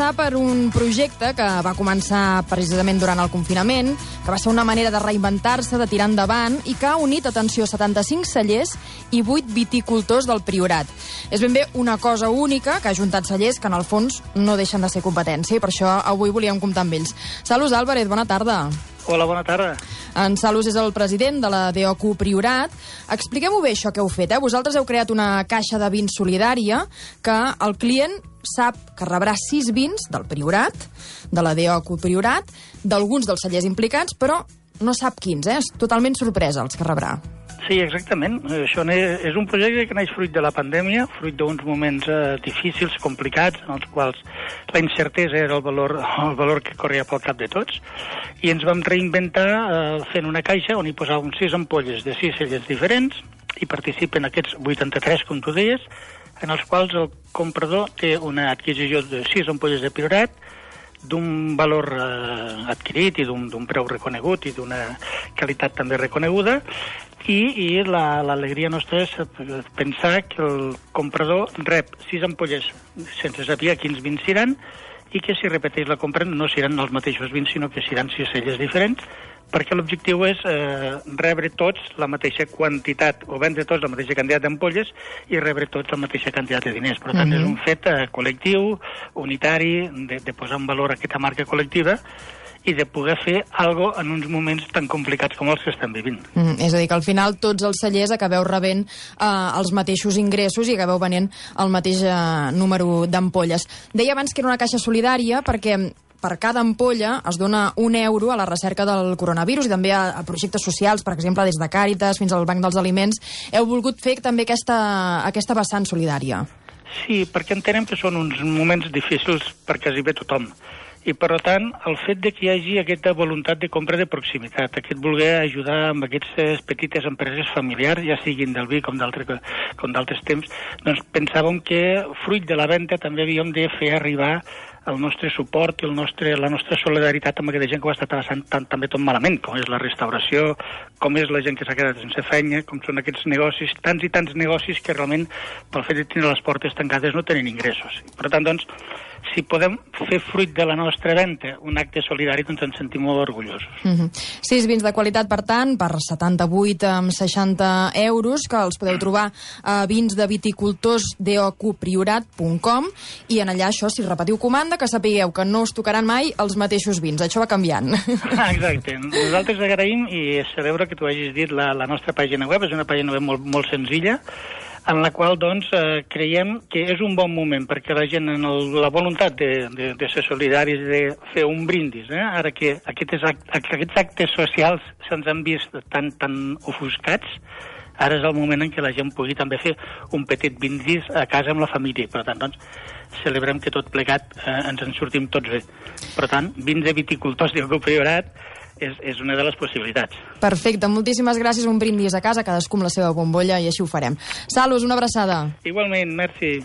començar per un projecte que va començar precisament durant el confinament, que va ser una manera de reinventar-se, de tirar endavant, i que ha unit, atenció, 75 cellers i 8 viticultors del Priorat. És ben bé una cosa única que ha juntat cellers que, en el fons, no deixen de ser competència, i per això avui volíem comptar amb ells. Salus Álvarez, bona tarda. Hola, bona tarda. En Salus és el president de la DOQ Priorat. Expliqueu-ho bé, això que heu fet. Vosaltres heu creat una caixa de vins solidària que el client sap que rebrà 6 vins del Priorat, de la DOQ Priorat, d'alguns dels cellers implicats, però no sap quins, És totalment sorpresa els que rebrà. Sí, exactament. Això és un projecte que neix fruit de la pandèmia, fruit d'uns moments difícils, complicats, en els quals la incertesa era el valor que corria pel cap de tots, i ens vam reinventar fent una caixa on hi posàvem 6 ampolles de 6 cellers diferents, i participen aquests 83, com tu deies, en els quals el comprador té una adquisició de 6 ampolles de Priorat, d'un valor adquirit i d'un preu reconegut i d'una qualitat també reconeguda, i l'alegria nostra és pensar que el comprador rep 6 ampolles sense saber quins vins seran, i que si repeteix la compra no seran els mateixos vins, sinó que seran 6 cellers diferents, perquè l'objectiu és rebre tots la mateixa quantitat, o vendre tots la mateixa quantitat d'ampolles i rebre tots la mateixa quantitat de diners. Per tant, és un fet col·lectiu, unitari, de posar en valor aquesta marca col·lectiva i de poder fer alguna cosa en uns moments tan complicats com els que estem vivint. És a dir, que al final tots els cellers acabeu rebent els mateixos ingressos i acabeu venent el mateix número d'ampolles. Deia abans que era una caixa solidària perquè per cada ampolla es dona €1 a la recerca del coronavirus i també a projectes socials, per exemple, des de Càritas fins al Banc dels Aliments. Heu volgut fer també aquesta vessant solidària. Sí, perquè entenem que són uns moments difícils per quasi bé tothom. I, per tant, el fet de que hi hagi aquesta voluntat de compra de proximitat, aquest voler ajudar amb aquestes petites empreses familiars, ja siguin del vi com d'altres temps, doncs pensàvem que, fruit de la venda, també havíem de fer arribar el nostre suport i la nostra solidaritat amb aquella gent que ho està passant també tot malament, com és la restauració, com és la gent que s'ha quedat sense feina, com són aquests negocis, tants i tants negocis que realment, pel fet de tenir les portes tancades, no tenen ingressos. Per tant, doncs, si podem fer fruit de la nostra venda un acte solidari, doncs ens sentim molt orgullosos. 6 vins de qualitat, per tant, per 78,60 €, que els podeu trobar a vinsdeviticultorsdoqpriorat.com, i en allà, això, si repetiu comanda, que sapigueu que no us tocaran mai els mateixos vins. Això va canviant. Exacte. Nosaltres agraïm i celebro que tu hagis dit la nostra pàgina web. És una pàgina web molt senzilla, en la qual, doncs, creiem que és un bon moment perquè la gent, en la voluntat de ser solidaris, de fer un brindis, ara que aquests actes socials se'ns han vist tan ofuscats, ara és el moment en què la gent pugui també fer un petit brindis a casa amb la família. Per tant, doncs, celebrem que tot plegat ens en sortim tots bé. Per tant, vins de viticultors de Priorat és una de les possibilitats. Perfecte, moltíssimes gràcies. Un brindis a casa, cadascú amb la seva bombolla, i així ho farem. Salus, una abraçada. Igualment, merci.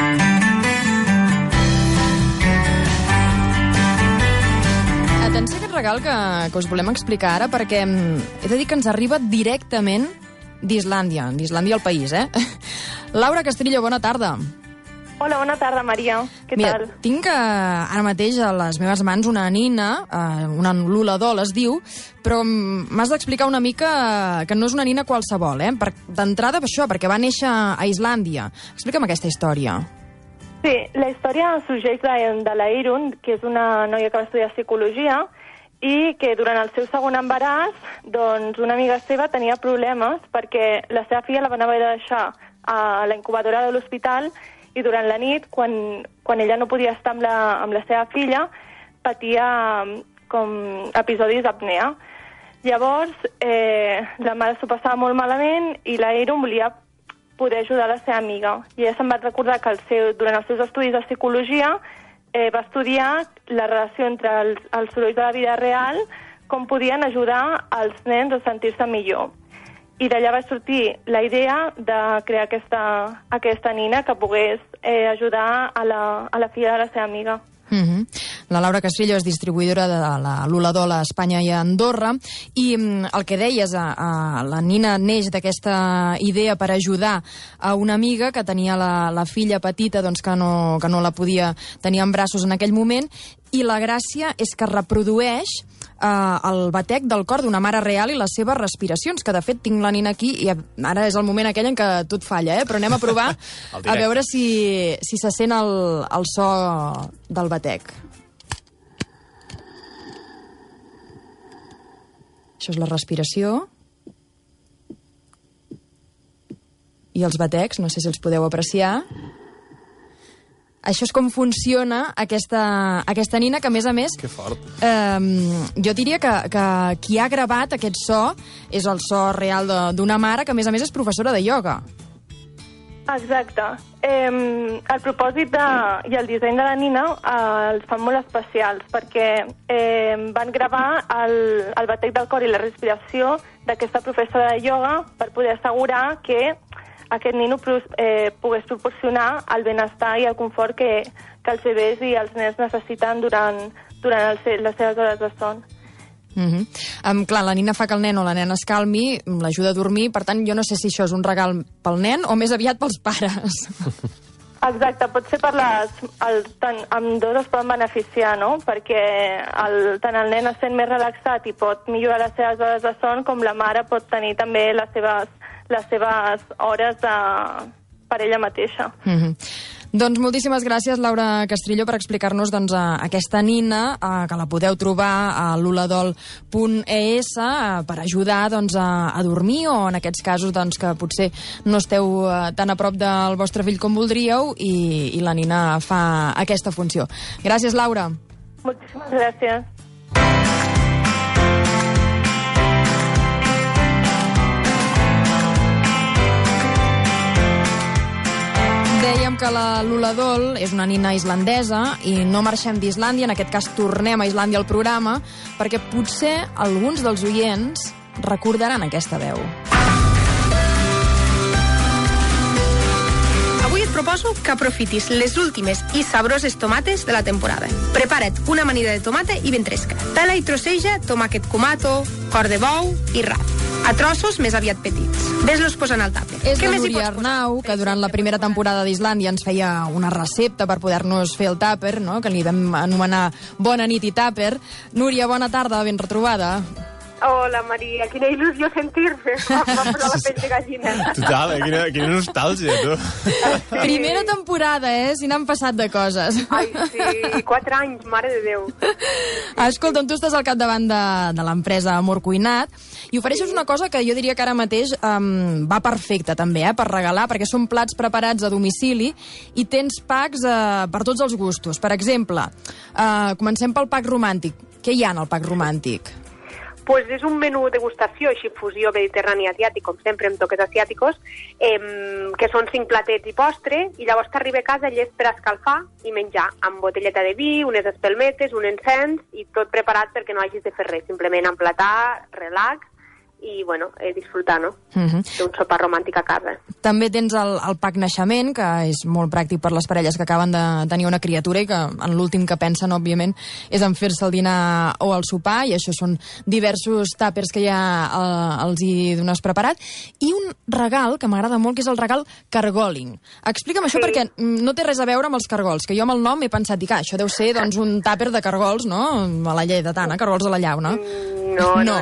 Atenció a aquest regal que us volem explicar ara, perquè he de dir que ens arriba directament d'Islàndia el país, Laura Castrillo, bona tarda. Hola, bona tarda, Maria. Què tal? Tinc ara mateix a les meves mans una nina, una luladol es diu, però m'has d'explicar una mica que no és una nina qualsevol, D'entrada, això, perquè va néixer a Islàndia. Explica'm aquesta història. Sí, la història sorgeix de la Eirun, que és una noia que va estudiar psicologia i que durant el seu segon embaràs, doncs, una amiga seva tenia problemes perquè la seva filla la van haver de deixar a la incubadora de l'hospital, i durant la nit, quan ella no podia estar amb la seva filla, patia com episodis d'apnea. Llavors, la mare s'ho passava molt malament i la Eirun volia poder ajudar la seva amiga. I ella se'n va recordar que durant els seus estudis de psicologia va estudiar la relació entre els sorolls de la vida real, com podien ajudar els nens a sentir-se millor. I d'allà va sortir la idea de crear aquesta nina que pogués ajudar a la filla de la seva amiga. La Laura Castrillo és distribuïdora de la Luladol a Espanya i a Andorra, i el que deies, la Nina neix d'aquesta idea per ajudar a una amiga que tenia la filla petita, doncs que no la podia tenir en braços en aquell moment, i la gràcia és que reprodueix el batec del cor d'una mare real i les seves respiracions, que de fet tinc la Nina aquí i ara és el moment aquell en què tot falla, però anem a provar a veure si se sent el so del batec. Això és la respiració i els batecs, no sé si els podeu apreciar. Això és com funciona aquesta Nina, que a més... Que fort. Jo diria que qui ha gravat aquest so és el so real d'una mare que a més és professora de ioga. Exacte. El propòsit i el disseny de la Nina els fan molt especials perquè van gravar el batec del cor i la respiració d'aquesta professora de ioga per poder assegurar que aquest nino pogués proporcionar el benestar i el confort que els bebès i els nens necessiten durant les seves hores de son. Clar, la Nina fa que el nen o la nena es calmi, l'ajuda a dormir, per tant, jo no sé si això és un regal pel nen o més aviat pels pares. Exacte, pot ser ambdós es poden beneficiar, no? Perquè tant el nen es sent més relaxat i pot millorar les seves hores de son, com la mare pot tenir també les seves hores per ella mateixa. Doncs moltíssimes gràcies, Laura Castrillo, per explicar-nos aquesta Nina, que la podeu trobar a luladol.es per ajudar a dormir, o en aquests casos que potser no esteu tan a prop del vostre fill com voldríeu, i la Nina fa aquesta funció. Gràcies, Laura. Moltíssimes gràcies. Dèiem que la Luladol és una nina islandesa i no marxem d'Islàndia, en aquest cas tornem a Islàndia al programa, perquè potser alguns dels oients recordaran aquesta veu. Avui et proposo que aprofitis les últimes i sabroses tomates de la temporada. Prepara't una amanida de tomata i ventresca. Pela i trosseja tomàquet kumato, cor de bou i rap, a trossos més aviat petits. Ves-los posant al tàper. És la Núria Arnau, que durant la primera temporada d'Islàndia ens feia una recepta per poder-nos fer el tàper, no? Que li vam anomenar Bona nit i tàper. Núria, bona tarda, ben retrobada. Hola, Maria, quina il·lusió sentir-me. M'ha posat la pell de gallina. Total, quina nostàlgia, tu. Primera temporada, si n'han passat de coses. Ai, sí, 4 anys, mare de Déu. Escolta'm, tu estàs al capdavant de l'empresa Amor Cuinat i ofereixes una cosa que jo diria que ara mateix va perfecta també, per regalar, perquè són plats preparats a domicili i tens packs per tots els gustos. Per exemple, comencem pel pack romàntic. Què hi ha en el pack romàntic? Pues és un menú degustació, així fusió mediterrani-asiàtic, com sempre amb toques asiàticos, que són 5 platets i postre, i llavors t'arriba a casa llest per escalfar i menjar, amb botelleta de vi, unes espelmetes, un encens, i tot preparat perquè no hagis de fer res, simplement emplatar, relax, i, bueno, disfrutar, no?, d'un sopar romàntic a casa. També tens el pack naixement, que és molt pràctic per les parelles que acaben de tenir una criatura i que en l'últim que pensen, òbviament, és en fer-se el dinar o el sopar, i això són diversos tàpers que ja els hi dones preparat. I un regal que m'agrada molt, que és el regal cargoling. Explica'm això, perquè no té res a veure amb els cargols, que jo amb el nom he pensat, que això deu ser doncs, un tàper de cargols, no?, a la lleidatana, cargols a la llauna. No.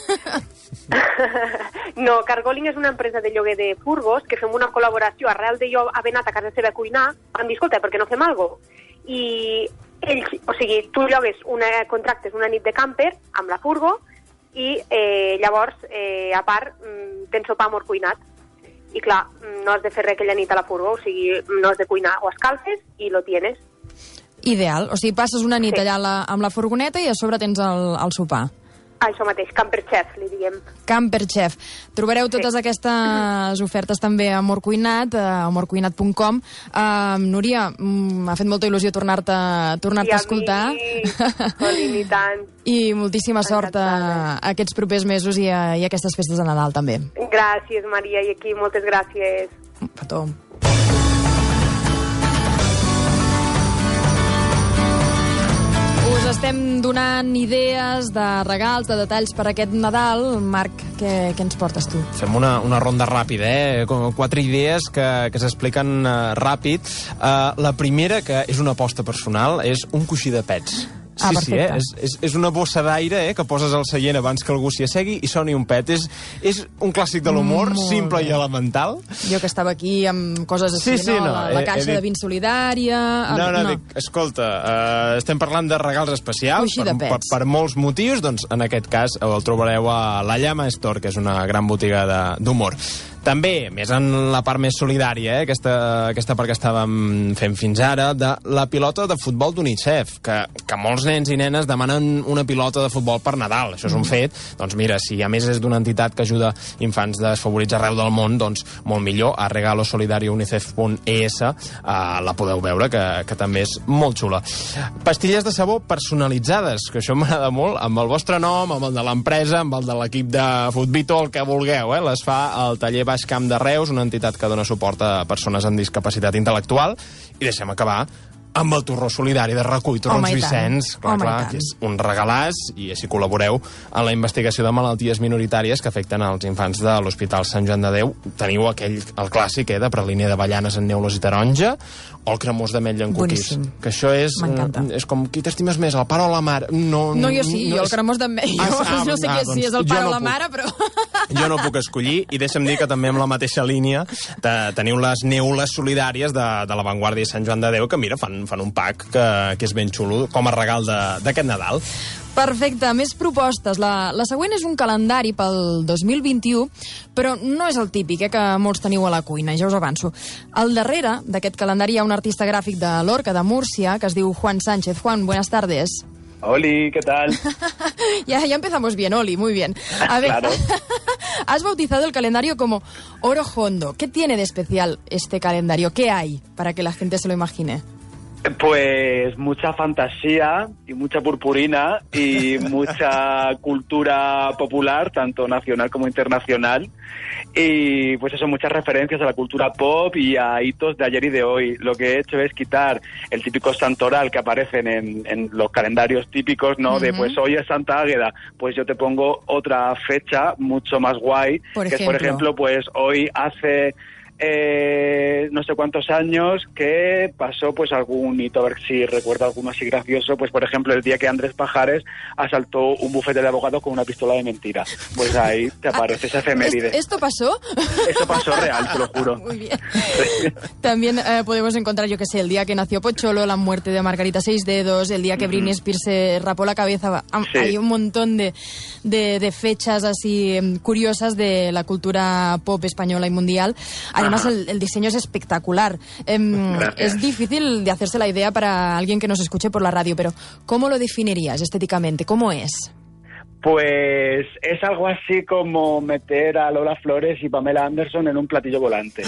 No, Cargoling és una empresa de lloguer de furgos que fem una col·laboració arrel de jo haver anat a casa seva a cuinar, vam dir, escolta, per què no fem alguna cosa? I ells, o sigui, tu llogues contractes una nit de camper amb la furgo i llavors, a part, tens sopar Amor Cuinat. I clar, no has de fer res aquella nit a la furgo, o sigui, no has de cuinar, o escalfes i lo tienes. Ideal, o sigui, passes una nit allà amb la furgoneta i a sobre tens el sopar. Això mateix, Camper Chef, li diem. Camper Chef. Trobareu totes aquestes ofertes també a Amor Cuinat, a amorcuinat.com. Núria, m'ha fet molta il·lusió tornar-te a escoltar. I tant. I moltíssima sort aquests propers mesos i aquestes festes de Nadal, també. Gràcies, Maria, i aquí moltes gràcies. Un petó. Us estem donant idees de regals, de detalls per aquest Nadal. Marc, què ens portes tu? Fem una ronda ràpida, com 4 idees que s'expliquen ràpid. La primera, que és una aposta personal, és un coixí de pets. Sí, és una bossa d'aire que poses al seient abans que algú s'hi assegui i soni un pet. És un clàssic de l'humor, simple i elemental. Jo que estava aquí amb coses així, la caixa de vin solidària... Dic, escolta, estem parlant de regals especials per molts motius, doncs en aquest cas el trobareu a la Llama Store, que és una gran botiga d'humor. També, més en la part més solidària, aquesta part que estàvem fent fins ara, de la pilota de futbol d'UNICEF, que molts nens i nenes demanen una pilota de futbol per Nadal. Això és un fet. Doncs mira, si a més és d'una entitat que ajuda infants desfavorits arreu del món, doncs molt millor. A regalosolidario.unicef.es la podeu veure, que també és molt xula. Pastilles de sabó personalitzades, que això m'agrada molt, amb el vostre nom, amb el de l'empresa, amb el de l'equip de futbito, el que vulgueu. Les fa el taller Baix Camp de Reus, una entitat que dona suport a persones amb discapacitat intel·lectual. I deixem acabar amb el torró solidari de Recull Torrons Vicenç, clar, que és un regalàs, i així col·laboreu en la investigació de malalties minoritàries que afecten els infants de l'Hospital Sant Joan de Déu. Teniu el clàssic de praliner d'avellanes en neules i taronja, o el cremós d'ametlla en cookies. Boníssim. Que això és com qui t'estimes més, el pare o la mare? No, jo sí, jo el cremós d'ametlla. No sé si és el pare o la mare, però... Jo no puc escollir, i deixa'm dir que també amb la mateixa línia teniu les neules solidàries de l'Avantguàrdia i Sant Joan de Déu, que mira, fan un pack que és ben xulo com a regal d'aquest Nadal. Perfecte, més propostes. La següent és un calendari pel 2021, però no és el típic que molts teniu a la cuina, ja us avanço. Al darrere d'aquest calendari hi ha un artista gràfic de Lorca, de Múrcia, que es diu Juan Sánchez. Juan, buenas tardes. Oli, ¿qué tal? Ya empezamos bien, Oli, muy bien. A ver, claro. Has bautizado el calendario como Oro Hondo. ¿Qué tiene de especial este calendario? ¿Qué hay para que la gente se lo imagine? Pues mucha fantasía y mucha purpurina y mucha cultura popular, tanto nacional como internacional. Y pues eso, muchas referencias a la cultura pop y a hitos de ayer y de hoy. Lo que he hecho es quitar el típico santoral que aparecen en los calendarios típicos, ¿no? De pues hoy es Santa Águeda, pues yo te pongo otra fecha mucho más guay, que es, por ejemplo, pues hoy hace... no sé cuántos años que pasó pues algún hito, a ver si recuerdo alguno así gracioso, pues por ejemplo el día que Andrés Pajares asaltó un bufete de abogados con una pistola de mentira, pues ahí te aparece esa efeméride. ¿Esto pasó? Esto pasó real, te lo juro. Muy bien. También podemos encontrar, yo que sé, el día que nació Pocholo, la muerte de Margarita Seisdedos, el día que Britney Spears se rapó la cabeza. Hay un montón de fechas así curiosas de la cultura pop española y mundial. Además, el diseño es espectacular. Es difícil de hacerse la idea para alguien que nos escuche por la radio, pero ¿cómo lo definirías estéticamente? ¿Cómo es? Pues es algo así como meter a Lola Flores y Pamela Anderson en un platillo volante.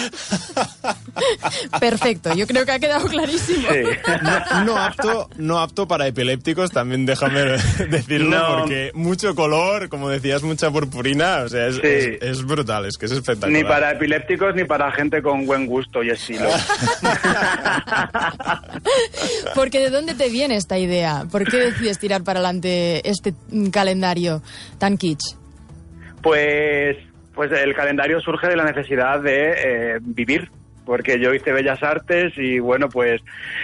Perfecto, yo creo que ha quedado clarísimo. Sí. No apto para epilépticos, también déjame decirlo, porque mucho color, como decías, mucha purpurina, o sea, es brutal, es que es espectacular. Ni para epilépticos ni para gente con buen gusto y estilo. Porque ¿de dónde te viene esta idea? ¿Por qué decides tirar para adelante este calendario tan kitsch? Pues el calendario surge de la necesidad de vivir, porque yo hice Bellas Artes y bueno, pues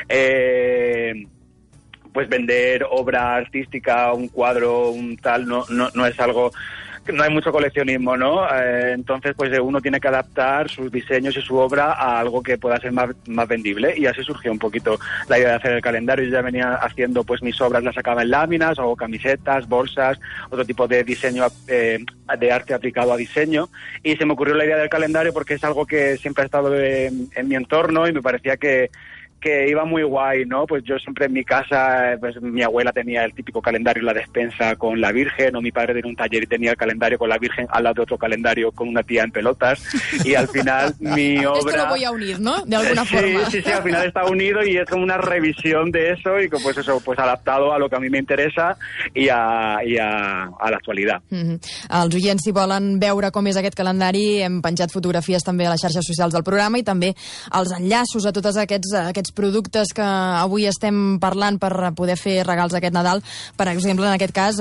vender obra artística, un cuadro, un tal, no es algo... No hay mucho coleccionismo, ¿no? Entonces, pues uno tiene que adaptar sus diseños y su obra a algo que pueda ser más vendible, y así surgió un poquito la idea de hacer el calendario. Yo ya venía haciendo pues mis obras, las sacaba en láminas o camisetas, bolsas, otro tipo de diseño, de arte aplicado a diseño, y se me ocurrió la idea del calendario porque es algo que siempre ha estado en mi entorno y me parecía que iba muy guay, ¿no? Pues yo siempre en mi casa, pues mi abuela tenía el típico calendario en la despensa con la Virgen, o mi padre tenía un taller y tenía el calendario con la Virgen al lado de otro calendario con una tía en pelotas, y al final mi obra... Esto lo voy a unir, ¿no? De alguna forma. Sí, al final está unido y es como una revisión de eso, y pues eso, pues adaptado a lo que a mí me interesa y a la actualitat. Els oients, si volen veure com és aquest calendari, hem penjat fotografies també a les xarxes socials del programa i també els enllaços a tots aquests aquests productes que avui estem parlant per poder fer regals aquest Nadal, per exemple, en aquest cas,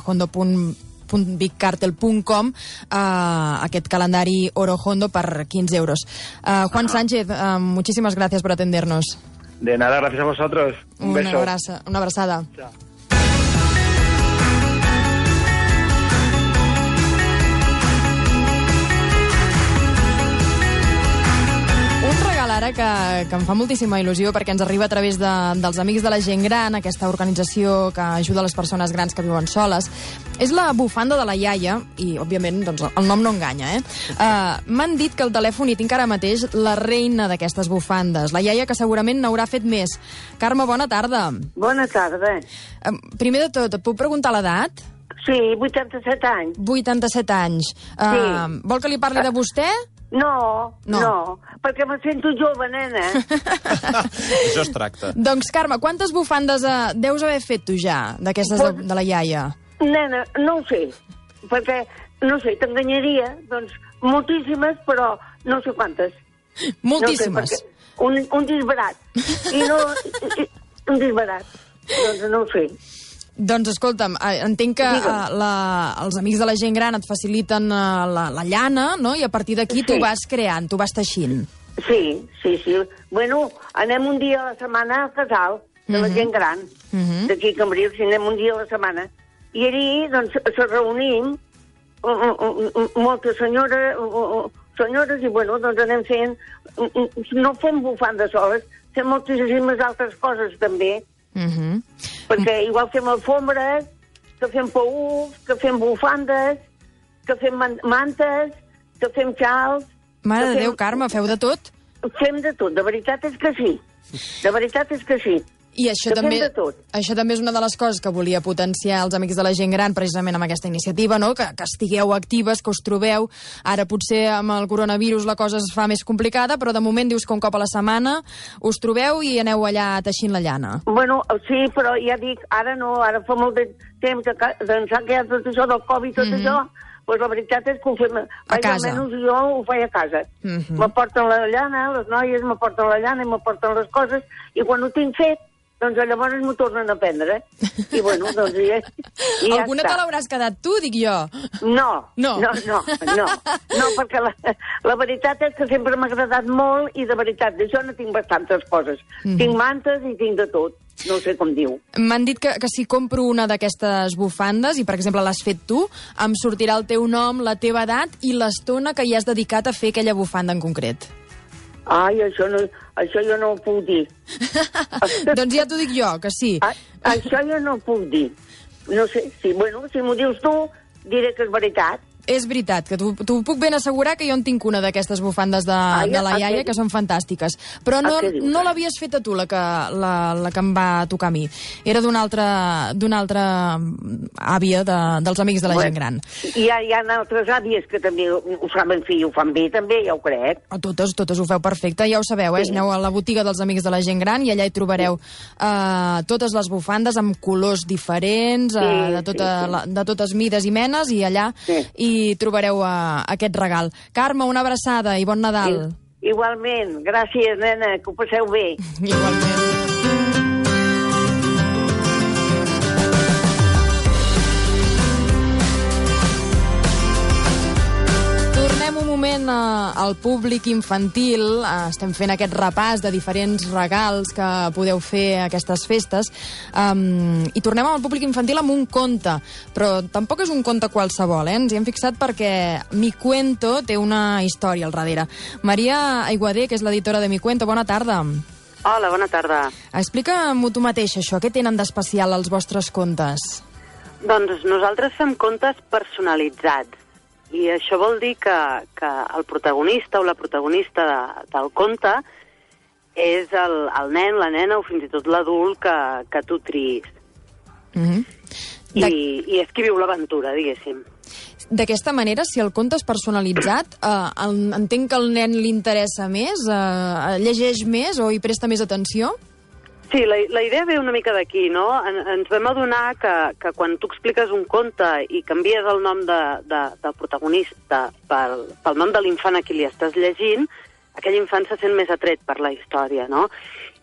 orohondo.bigcartel.com, aquest calendari Orohondo per 15 euros. Juan Sánchez, muchísimas gracias por atendernos. De nada, gracias a vosotros. Un beso. Una abrazada. Chao. Ara que em fa moltíssima il·lusió perquè ens arriba a través dels Amics de la Gent Gran, aquesta organització que ajuda les persones grans que viuen soles. És la bufanda de la iaia, i òbviament doncs, el nom no enganya, m'han dit que al telèfon hi tinc ara mateix la reina d'aquestes bufandes, la iaia que segurament n'haurà fet més. Carme, bona tarda. Bona tarda. Primer de tot, et puc preguntar l'edat? Sí, 87 anys. 87 anys. Sí. Vol que li parli de vostè? No, perquè me sento jove, nena. Això es tracta. Doncs, Carme, quantes bufandes deus haver fet tu ja, d'aquestes de la iaia? Nena, no ho sé, perquè, no sé, t'enganyaria, doncs, moltíssimes, però no sé quantes. Moltíssimes? No sé, un disbarat. Un disbarat. Doncs no ho sé. Doncs escolta'm, entenc que els Amics de la Gent Gran et faciliten la llana, no? I a partir d'aquí tu vas creant, tu vas teixint. Sí. Bueno, anem un dia a la setmana al casal de la gent gran, d'aquí a Cambrils, i anem un dia a la setmana. I allí, doncs, se reunim moltes senyores, i, bueno, doncs anem fent... No fem bufandes soles, fem moltíssimes altres coses, també. Perquè igual fem alfombres, que fem paús, que fem bufandes, que fem mantes, que fem xals... Mare de Déu, Carme, feu de tot? Fem de tot, de veritat és que sí. De veritat és que sí. I això també és una de les coses que volia potenciar els Amics de la Gent Gran precisament amb aquesta iniciativa, no? Que estigueu actives, que us trobeu. Ara potser amb el coronavirus la cosa es fa més complicada, però de moment dius que un cop a la setmana us trobeu i aneu allà teixint la llana. Bueno, sí, però ja dic, ara no, ara fa molt de temps d'ençà que hi ha tot això del Covid, tot això, doncs la veritat és que ho fem... A casa. Almenys jo ho faig a casa. M'aporten la llana, les noies m'aporten la llana i m'aporten les coses, i quan ho tinc fet, doncs llavors m'ho tornen a prendre. I bueno, doncs ja alguna te l'hauràs quedat tu, dic jo? No, perquè la veritat és que sempre m'ha agradat molt i de veritat, d'això no tinc bastantes coses. Tinc mantes i tinc de tot. No sé com diu. M'han dit que si compro una d'aquestes bufandes, i per exemple l'has fet tu, em sortirà el teu nom, la teva edat i l'estona que hi has dedicat a fer aquella bufanda en concret. Ai, això jo no ho puc dir. Doncs ja t'ho dic jo, que sí. Això jo no ho puc dir. No sé, si m'ho dius tu, diré que és veritat. És veritat, que t'ho puc ben assegurar que jo en tinc una d'aquestes bufandes de la iaia, que són fantàstiques. Però no l'havies fet a tu, la que em va tocar a mi. Era d'una altra àvia dels Amics de la Gent Gran. Hi ha altres àvies que també ho saben fer i ho fan bé, també, ja ho crec. Totes ho feu perfecte, ja ho sabeu, aneu a la botiga dels Amics de la Gent Gran i allà hi trobareu totes les bufandes amb colors diferents, de totes mides i menes, i allà hi trobareu aquest regal. Carme, una abraçada i bon Nadal. Igualment. Gràcies, nena, que ho passeu bé. Igualment. Un moment al públic infantil. Estem fent aquest repàs de diferents regals que podeu fer a aquestes festes, i tornem al públic infantil amb un conte, però tampoc és un conte qualsevol, ens hi hem fixat perquè Mi Cuento té una història al darrere. Maria Aiguader, que és l'editora de Mi Cuento, bona tarda. Hola, bona tarda. Explica'm-ho tu mateixa, això. Què tenen d'especial els vostres contes? Doncs nosaltres fem contes personalitzats. I això vol dir que el protagonista o la protagonista del conte és el nen, la nena o fins i tot l'adult que tu triïs. I és qui viu l'aventura, diguéssim. D'aquesta manera, si el conte és personalitzat, entenc que al nen li interessa més, llegeix més o hi presta més atenció? Sí, la idea ve una mica d'aquí, no? Ens vam adonar que quan tu expliques un conte i canvies el nom del protagonista pel nom de l'infant a qui li estàs llegint, aquell infant se sent més atret per la història, no?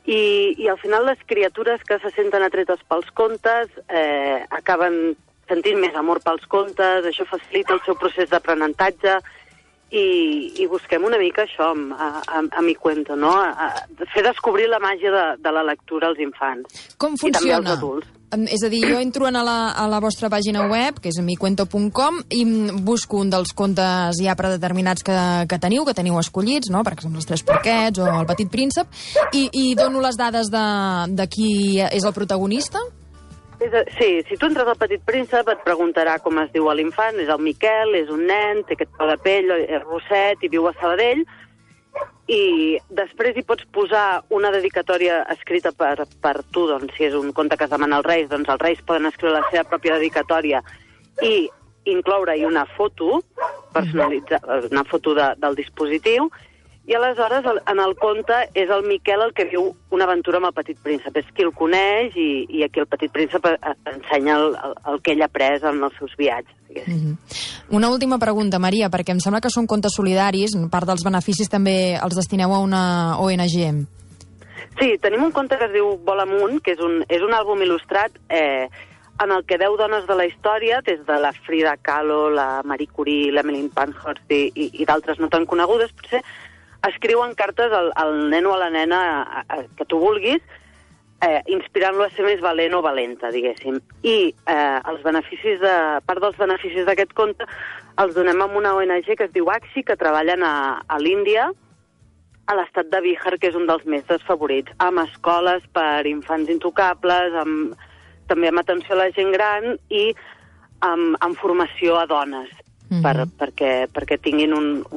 I al final les criatures que se senten atretes pels contes acaben sentint més amor pels contes, això facilita el seu procés d'aprenentatge i busquem una mica això a Mi Cuento, no? Fer descobrir la màgia de la lectura als infants. Com funciona? I també als adults. És a dir, jo entro a la vostra pàgina web, que és micuento.com, i busco un dels contes ja predeterminats que teniu escollits, no? Per exemple, els Tres Porquets o El Petit Príncep, i dono les dades de qui és el protagonista? Sí, si tu entres al Petit Príncep et preguntarà com es diu l'infant, és el Miquel, és un nen, té aquest pèl de pell, és rosset i viu a Sabadell, i després hi pots posar una dedicatòria escrita per tu, doncs, si és un conte que es demana als Reis, doncs els Reis poden escriure la seva pròpia dedicatòria i incloure-hi una foto personalitzada, una foto del dispositiu, i aleshores en el conte és el Miquel el que viu una aventura amb el Petit Príncep, és qui el coneix i aquí el Petit Príncep ensenya el que ell ha après en els seus viatges. Una última pregunta, Maria, perquè em sembla que són contes solidaris, part dels beneficis també els destineu a una ONG. Sí, tenim un conte que es diu Vol amunt, que és un àlbum il·lustrat en el que 10 dones de la història, des de la Frida Kahlo, la Marie Curie, l'Emmeline Pankhurst i d'altres no tan conegudes, potser, escriuen cartes al nen o a la nena que tu vulguis, inspirant-lo a ser més valent o valenta, diguéssim. I part dels beneficis d'aquest conte els donem a una ONG que es diu AXI, que treballen a l'Índia, a l'estat de Bihar, que és un dels més desfavorits, amb escoles per infants intocables, també amb atenció a la gent gran i amb formació a dones, perquè tinguin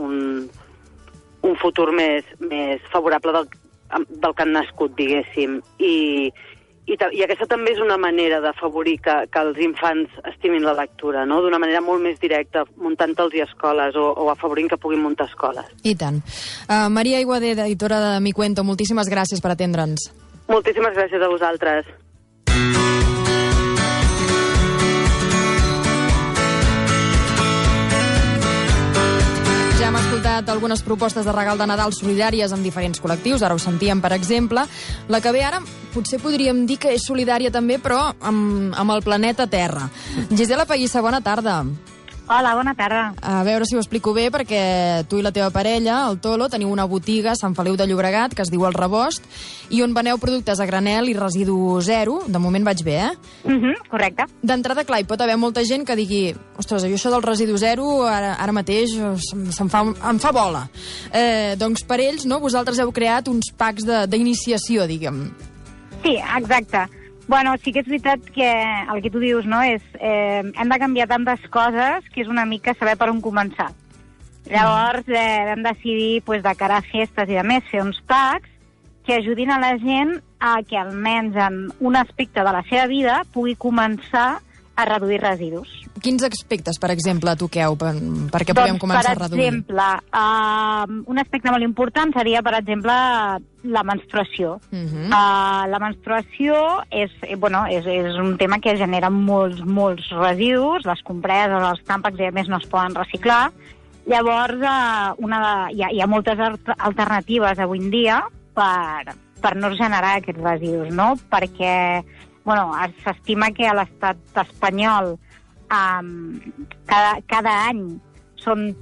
un futur més favorable del que han nascut, diguéssim. I aquesta també és una manera d'afavorir que els infants estimin la lectura, no? D'una manera molt més directa, muntant-los escoles o afavorint que puguin muntar escoles. I tant. Maria Aiguader, editora de Mi Cuento, moltíssimes gràcies per atendre'ns. Moltíssimes gràcies a vosaltres. Ja hem escoltat algunes propostes de regal de Nadal solidàries amb diferents col·lectius, ara ho sentíem, per exemple. La que ve ara potser podríem dir que és solidària també, però amb el planeta Terra. Gisela Pallissa, bona tarda. Hola, bona tarda. A veure si ho explico bé, perquè tu i la teva parella, el Tolo, teniu una botiga a Sant Feliu de Llobregat, que es diu El Rebost, i on veneu productes a granel i residu zero. De moment vaig bé, correcte. D'entrada, clar, hi pot haver molta gent que digui ostres, això del residu zero ara mateix em fa bola. Doncs per ells, no, vosaltres heu creat uns packs d'iniciació, diguem. Sí, exacte. Bueno, sí que és veritat que el que tu dius, no, és hem de canviar tantes coses que és una mica saber per on començar. Llavors vam decidir, de cara a festes i de més, fer uns packs que ajudin a la gent a que almenys en un aspecte de la seva vida pugui començar a reduir residus. Quins aspectes, per exemple, toqueu perquè puguem començar a reduir? Per exemple, un aspecte molt important seria, per exemple, la menstruació. La menstruació és un tema que genera molts residus, les compreses, els tàmpacs, i a més no es poden reciclar. Llavors, hi ha moltes alternatives avui en dia per no generar aquests residus, no? Perquè s'estima que a l'estat espanyol cada any són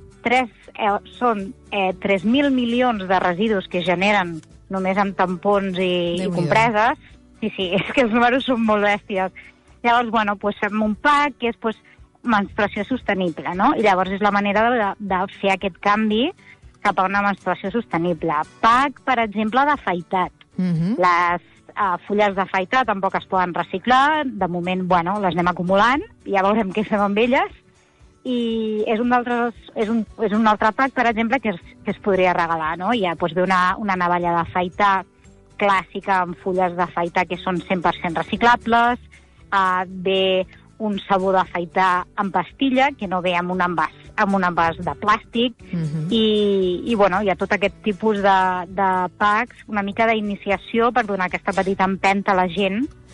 3.000 milions de residus que generen només amb tampons i compreses. Sí, és que els números són molt bèsties. Llavors, fem un pack que és menstruació sostenible, no? I llavors és la manera de fer aquest canvi cap a una menstruació sostenible. Pack, per exemple, d'afaitat. Les fulles d'afaitar tampoc es poden reciclar, de moment, les anem acumulant, ja veurem què fem amb elles, i és un altre pack, per exemple, que es podria regalar, no? Hi ha una navalla d'afaitar clàssica amb fulles d'afaitar que són 100% reciclables, ve un sabó d'afaitar en pastilla, que no ve amb un envàs de plàstic, i hi ha tot aquest tipus de packs, una mica d'iniciació per donar aquesta petita empenta a la gent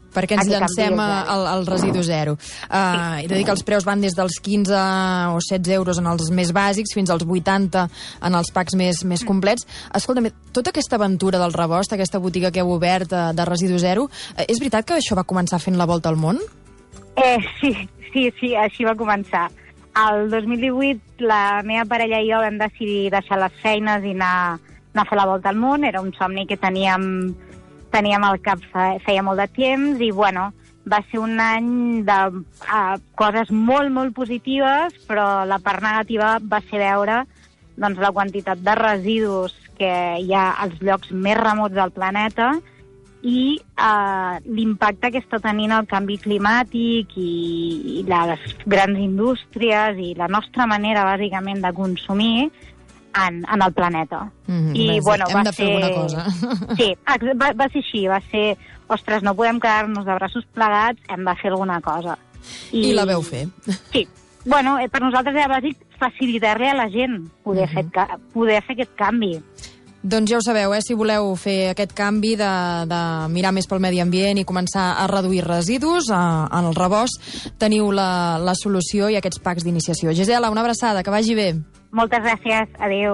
perquè ens llancem al residu zero. He de dir que els preus van des dels 15 o 16 euros en els més bàsics fins als 80 en els packs més complets. Escolta'm, tota aquesta aventura del rebost, aquesta botiga que heu obert de residu zero, és veritat que això va començar fent la volta al món? Sí, així va començar. El 2018 la meva parella i jo vam decidir deixar les feines i anar a fer la volta al món. Era un somni que teníem al cap feia molt de temps i, bueno, va ser un any de coses molt, molt positives, però la part negativa va ser veure doncs, la quantitat de residus que hi ha als llocs més remots del planeta i l'impacte que està tenint el canvi climàtic i les grans indústries i la nostra manera, bàsicament, de consumir en el planeta. I, bueno, hem de fer alguna cosa. Sí, va ser així, va ser, ostres, no podem quedar-nos de braços plegats, hem de fer alguna cosa. I la veu fer. Sí. Bueno, per nosaltres era bàsic facilitar-li a la gent poder fer aquest canvi. Doncs ja ho sabeu, si voleu fer aquest canvi de mirar més pel medi ambient i començar a reduir residus en el rebost, teniu la solució i aquests packs d'iniciació. Gisela, una abraçada, que vagi bé. Moltes gràcies, adéu.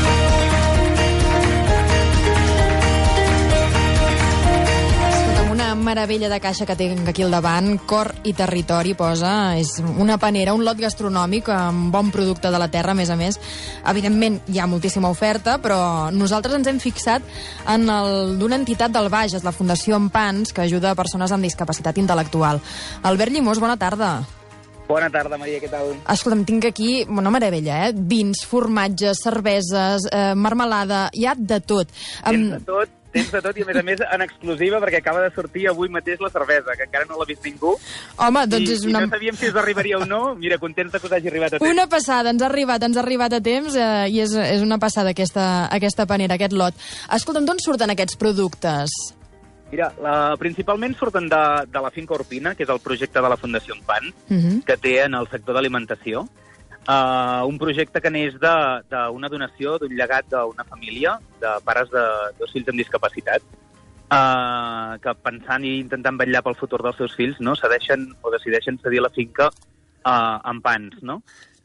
Una meravella de caixa que tinc aquí al davant, Cor i Territori posa, és una panera, un lot gastronòmic amb bon producte de la terra, a més. Evidentment hi ha moltíssima oferta, però nosaltres ens hem fixat en d'una entitat del Bages, la Fundació Empans, que ajuda a persones amb discapacitat intel·lectual. Albert Llimós, bona tarda. Bona tarda, Maria, què tal? Escolta'm, tinc aquí una meravella, vins, formatges, cerveses, marmelada, hi ha de tot. Tens de tot i, a més, en exclusiva, perquè acaba de sortir avui mateix la cervesa, que encara no l'ha vist ningú. Home, doncs és una... I no sabíem si us arribaria o no. Mira, contents que us hagi arribat a temps. Una passada, ens ha arribat a temps i és una passada aquesta panera, aquest lot. Escolta'm, d'on surten aquests productes? Mira, principalment surten de la Finca Orpina, que és el projecte de la Fundació Empans, que té en el sector d'alimentació. Un projecte que neix d'una donació, d'un llegat d'una família de pares de 2 fills amb discapacitat, que pensant i intentant vetllar pel futur dels seus fills, no, cedeixen o decideixen cedir la finca a Empans, no?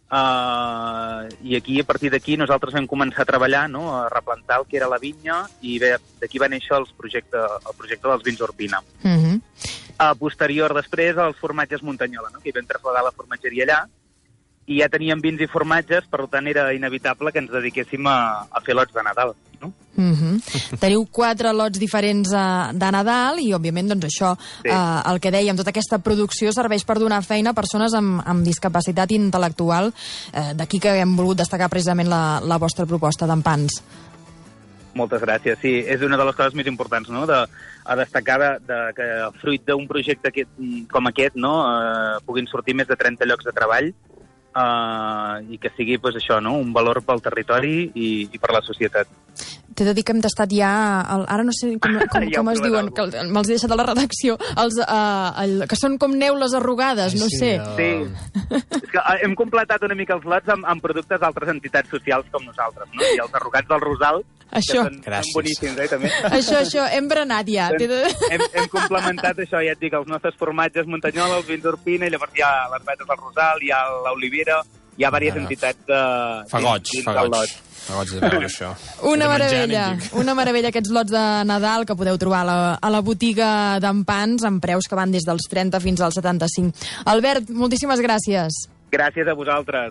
I aquí, a partir d'aquí, nosaltres vam començar a treballar, no, a replantar el que era la vinya, i d'aquí va néixer el projecte dels vins Orpina. Posterior, després, els formatges Muntanyola, no, que hi vam traslladar la formatgeria allà, i ja teníem vins i formatges, per tant era inevitable que ens dediquéssim a fer lots de Nadal, no? Teniu 4 lots diferents de Nadal i, òbviament, doncs això, el que dèiem, tota aquesta producció serveix per donar feina a persones amb discapacitat intel·lectual. D'aquí que hem volgut destacar precisament la vostra proposta d'Empans. Moltes gràcies. Sí, és una de les coses més importants, no?, a destacar que fruit d'un projecte com aquest, no?, puguin sortir més de 30 llocs de treball, i que sigui, doncs, això, no?, un valor pel territori i per la societat. T'he de dir que hem tastat ja... Ara no sé com es diuen, que me'ls he deixat a la redacció, que són com neules arrugades, no sé. Sí, és que hem completat una mica els lots amb productes d'altres entitats socials com nosaltres, no? I els arrugats del Rosal, que són boníssims, també. Això, hem berenat ja. Hem complementat això, ja et dic, els nostres formatges Muntanyola, els vins Orpina, i llavors hi ha les vetes del Rosal, hi ha l'Olivera, hi ha diverses entitats de... Fagoig de veure això. Una meravella aquests lots de Nadal que podeu trobar a la botiga d'Empans amb preus que van des dels 30 fins als 75. Albert, moltíssimes gràcies. Gràcies a vosaltres.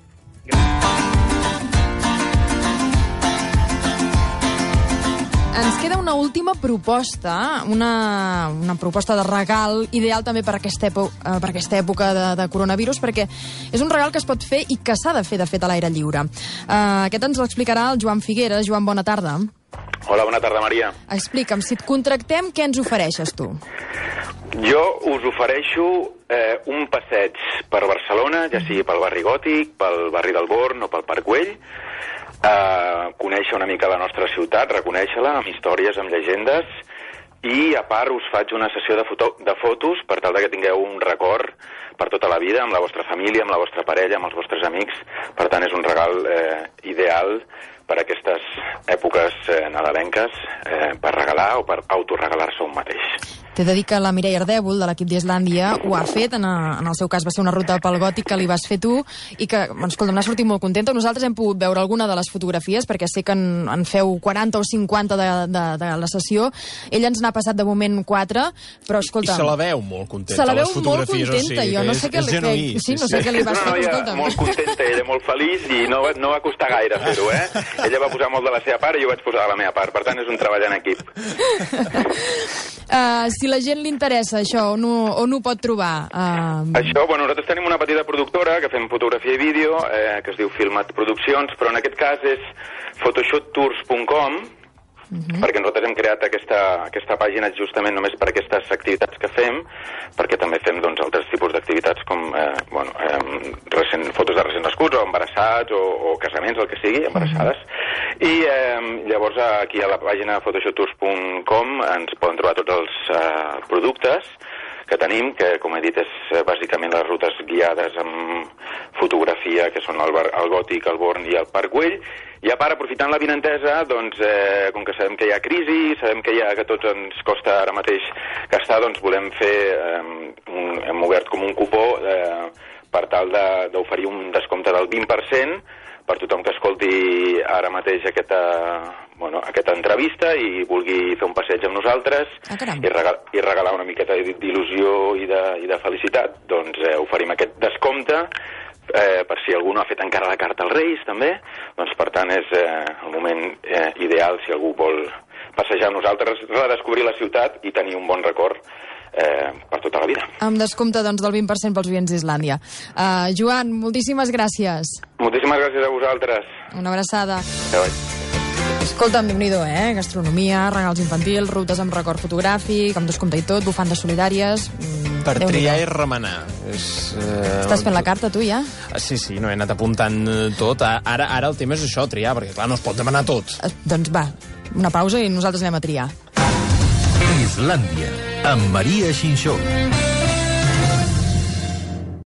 Ens queda una última proposta, una proposta de regal ideal també per aquesta època de coronavirus, perquè és un regal que es pot fer i que s'ha de fer, a l'aire lliure. Aquest ens l'explicarà el Joan Figueres. Joan, bona tarda. Hola, bona tarda, Maria. Explica'm, si et contractem, què ens ofereixes tu? Jo us ofereixo un passeig per Barcelona, ja sigui pel barri Gòtic, pel barri del Born o pel Parc Güell, conèixer una mica la nostra ciutat, reconèixer-la amb històries, amb llegendes, i a part us faig una sessió de fotos per tal que tingueu un record per tota la vida, amb la vostra família, amb la vostra parella, amb els vostres amics. Per tant, és un regal ideal per aquestes èpoques nadalenques per regalar o per autoregalar-se un mateix. T'he de dir que la Mireia Ardèvol, de l'equip d'Islàndia, ho ha fet. En el seu cas va ser una ruta pel Gòtic que li vas fer tu i que, escolta, n'ha sortit molt contenta. Nosaltres hem pogut veure alguna de les fotografies, perquè sé que en feu 40 o 50 de la sessió. Ella ens n'ha passat de moment 4, però, escolta... I se la veu molt contenta, se la veu les fotografies. Molt contenta, jo no sé què li vas fer, escolta. Molt contenta, ella molt feliç i no va costar gaire fer-ho, Ella va posar molt de la seva part i jo vaig posar de la meva part. Per tant, és un treball en equip. Si la gent li interessa això, on ho pot trobar? Això, nosaltres tenim una petita productora que fem fotografia i vídeo, que es diu Filmat Produccions, però en aquest cas és photoshoptours.com, perquè nosaltres hem creat aquesta pàgina justament només per aquestes activitats que fem, perquè també fem altres tipus d'activitats com fotos de recents nascuts o embarassats o casaments, el que sigui, embarassades. I llavors aquí a la pàgina photoshoptours.com ens poden trobar tots els productes que tenim, que com he dit és bàsicament les rutes guiades amb fotografia, que són el Gòtic, el Born i el Parc Güell. I a part, aprofitant la vinentesa, doncs, com que sabem que hi ha crisi, sabem que tots ens costa ara mateix gastar, doncs volem fer, hem obert com un cupó per tal d'oferir un descompte del 20% per tothom que escolti ara mateix aquesta entrevista i vulgui fer un passeig amb nosaltres i regalar una miqueta d'il·lusió i de felicitat, doncs oferim aquest descompte per si algú no ha fet encara la carta als Reis, també. Doncs, per tant, és el moment ideal si algú vol passejar amb nosaltres, redescobrir la ciutat i tenir un bon record per tota la vida. Amb descompte, doncs, del 20% pels oients d'Islàndia. Joan, moltíssimes gràcies. Moltíssimes gràcies a vosaltres. Una abraçada. Adéu. Escolta'm, Déu-n'hi-do, gastronomia, regals infantils, rutes amb record fotogràfic, amb descompte i tot, bufandes solidàries... Per triar i remenar. Estàs fent la carta, tu, ja? Sí, no he anat apuntant tot. Ara el tema és això, triar, perquè, clar, no es pot demanar tot. Doncs va, una pausa i nosaltres anem a triar. Islàndia, amb Maria Xinxó.